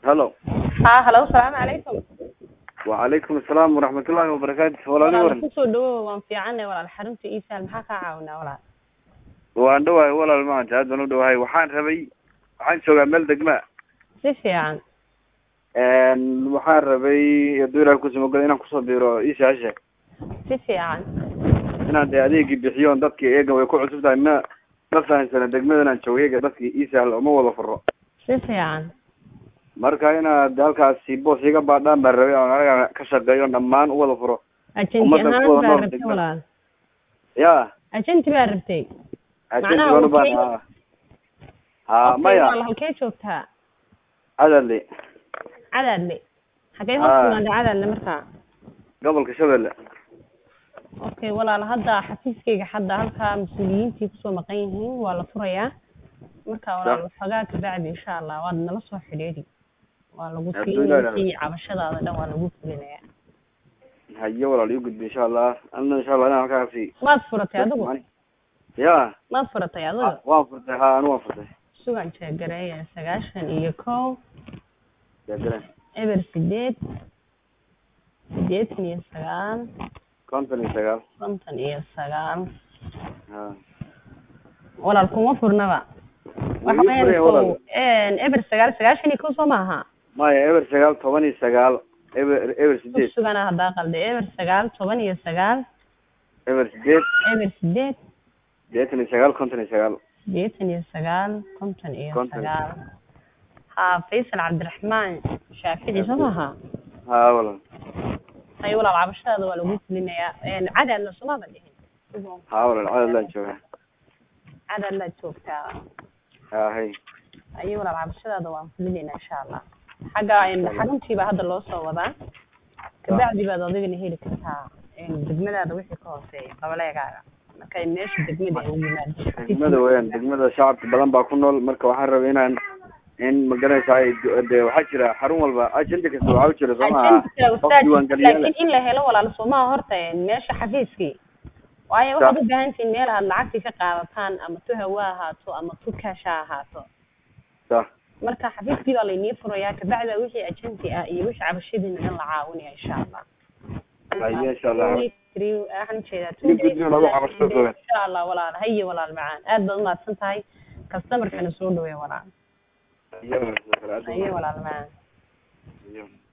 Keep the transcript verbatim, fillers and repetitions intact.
هلو. ها هلو السلام عليكم. وعليكم السلام ورحمة الله وبركاته. ولا walaal نورن. kusoo dhawow waan fiicanay walaal xarunta iisaal maxaa kaa caawinaa walaal waan dhawahay walaal maanta aad baan u dhawahay waxaan rabay waxaan joogaa meel degma si fiican een waxaan rabay doora ku soo inaan kusoo biiro iisaasha si fiican inaan de adeegi bixiyo dadkii eega way ku cusub tahay ma ma fahansana degmada inaan joogeega dadkii iisaal uma wada furo si fiican marka inaad halkaasi boos iga baadhaan baan rabay aan anaga ka shaqeeyo dhammaan u wada furo ajanti ahaan baa rabtay walaal ya ajanti baa rabtay ajanti baan u baahnaa ha maya walaal halkee joogtaa adale cadadle xagee hoosmaada cadadle markaa gobolka Shabeelle okay walaal hadda xafiiskayga hadda halka mas'uuliyiintii kusoo maqan yihiin waa la furayaa marka walaal waxagaa ka bacdi insha Allah waad nala soo xiriiri waa lagu fiirinayay cabashadaada dhan waa lagu fulinayaa hayo walaal iyo gudbi insha Allah anna insha Allah anaa halkaasi maad furatay adigu ya maad furatay adigu waan furtay ha anu waan furtay sugan jeegareeya sagaashan iyo kow jeegareey eber sideed sideed iyo sagaal konton iyo sagaal konton iyo sagaal ha walaal kuma furnaba waxa weeyaan eber sagaal sagaashan iyo kow soo maaha maya eber sagaal toban iyo sagaal eber eber sideed sugana hadda qalde eber sagaal toban iyo sagaal eber sideed eber sideed sideetan iyo sagaal konton iyo sagaal sideetan iyo sagaal konton iyo sagaal ha Faisal Cabdiraxmaan Shaafici soo maaha ha walaal ay walaal cabashada waa lagu fulinayaa een cadad soo ma dhihin ha walaal cadad la jooga cadad la joogtaa ha hay ay walaal cabashada waan fulinaynaa insha Allah xaga in xaruntiiba hadda loo soo wadaa kabacdi baad adigana heli kartaa in degmadaada wixii ka hooseeya qabaleegaaga marka meesha degmada ay ugu yimaadaan degmada weeyaan degmada shacabka badan baa ku nool marka waxaan rabay inaan in magaranaysaa de waxaa jira xarun walba ajenda kasta waxaa u jira sooma laakiin in la helo walaal Soomaa horta meesha xafiiskii waayo waxaad u baahan tihiin meel aad lacagti ka qaadataan ama tu hawaa ahaato ama tu kaasha ahaato sax marka xafiiskii baa laynii furayaa kabacdi wixii ajanti ah iyo wixii cabashadiina dhan la caawinaya insha Allah ayo insha Allah waxaan jeedaa insha Allah walaal haye walaal macaan aad baad u mahadsan tahay customer kana soo dhaweey walaal ayo walaal macaan